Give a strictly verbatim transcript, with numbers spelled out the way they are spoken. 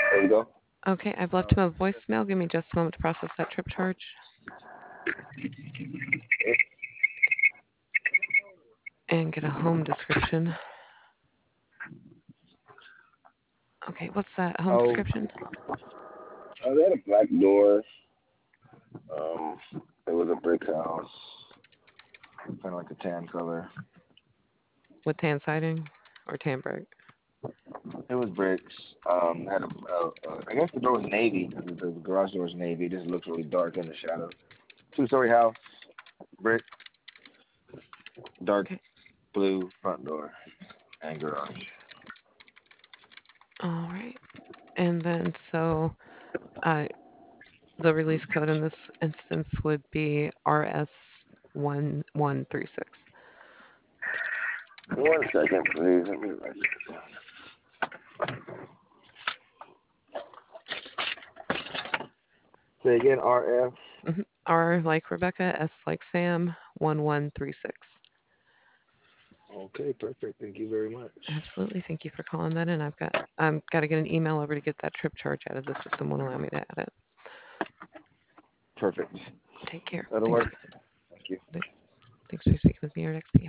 There you go. Okay, I've left him a voicemail. Give me just a moment to process that trip charge and get a home description. Okay, what's that home Oh, description? uh, they had a black door. Um, it was a brick house, kind of like a tan color. With tan siding or tan brick? It was bricks. Um, had a, uh, uh, I guess the door was navy. The, the garage door was navy. It just looks really dark in the shadow. Two-story house, brick, dark Okay, blue front door and garage. all right. And then so uh, the release code in this instance would be R S one one three six. One second, please. Let me write this down. Say again, R F. Mhm. R like Rebecca, S like Sam, one one three six. Okay, perfect. Thank you very much. Absolutely. Thank you for calling that in. I've got I'm got to get an email over to get that trip charge out of the system. Won't allow me to add it. Perfect. Take care. That'll Thanks. work. Thank you. Thanks for speaking with me, or X P.